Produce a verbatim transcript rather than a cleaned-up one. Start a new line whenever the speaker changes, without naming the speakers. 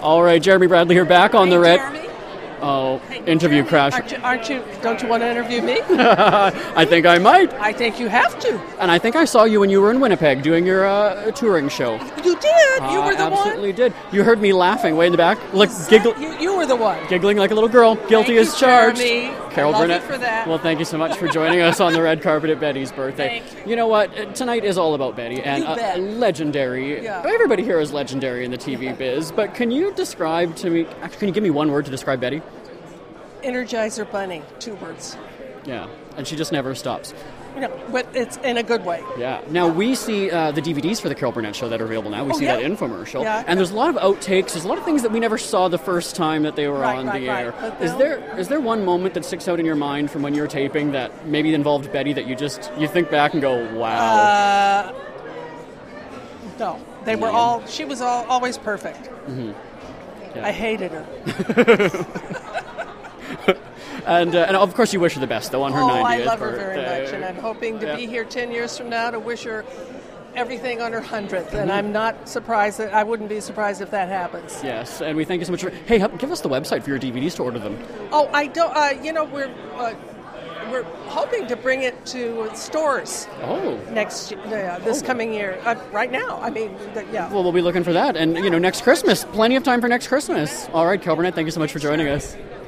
All right, Jeremy Bradley here, back on
Hey,
the red.
Jeremy.
Oh, interview crash.
Aren't you, aren't you? Don't you want to interview me?
I think I might.
I think you have to.
And I think I saw you when you were in Winnipeg doing your uh, touring show.
You did. You were the
I absolutely
one.
did. You heard me laughing way in the back, like giggle,
You, you were the one.
giggling like a little girl. Guilty
Thank
as
you,
charged.
Jeremy.
Carol
I love
Burnett.
you for that.
Well, thank you so much for joining us on the red carpet at Betty's birthday.
Thank
You know what? Uh, Tonight is all about Betty and
You
uh,
bet.
legendary.
Yeah.
Everybody here is legendary in the T V biz. But can you describe to me? Actually, can you give me one word to describe Betty?
Energizer Bunny. Two words.
Yeah, and she just never stops.
You know, but it's in a good way.
Yeah. Now, we see uh, the D V Ds for the Carol Burnett Show that are available now. We
Oh,
see
yeah.
that infomercial.
Yeah.
And there's a lot of outtakes. There's a lot of things that we never saw the first time that they were
Right,
on
right,
the
right.
air.
But
Is
they'll-
there is there one moment that sticks out in your mind from when you were taping that maybe involved Betty that you just, you think back and go, wow.
Uh, no, they were
No.
all. She was all, always perfect.
Mm-hmm. Yeah.
I hated her.
and, uh, and of course you wish her the best, though, on her
oh,
ninetieth
I love her
birthday.
very much, and I'm hoping to
Yeah.
be here ten years from now to wish her everything on her hundredth.
Mm-hmm.
And I'm not surprised that I wouldn't be surprised if that happens.
Yes, and we thank you so much for... Hey, help, give us the website for your D V Ds to order them.
Oh, I don't. Uh, you know, we're uh, we're hoping to bring it to stores
Oh.
next uh, this
Oh.
coming year. Uh, right now, I mean, the, yeah.
Well, we'll be looking for that. And, you know, next Christmas. Plenty of time for next Christmas. All right, Carol Burnett, thank you so much for joining us.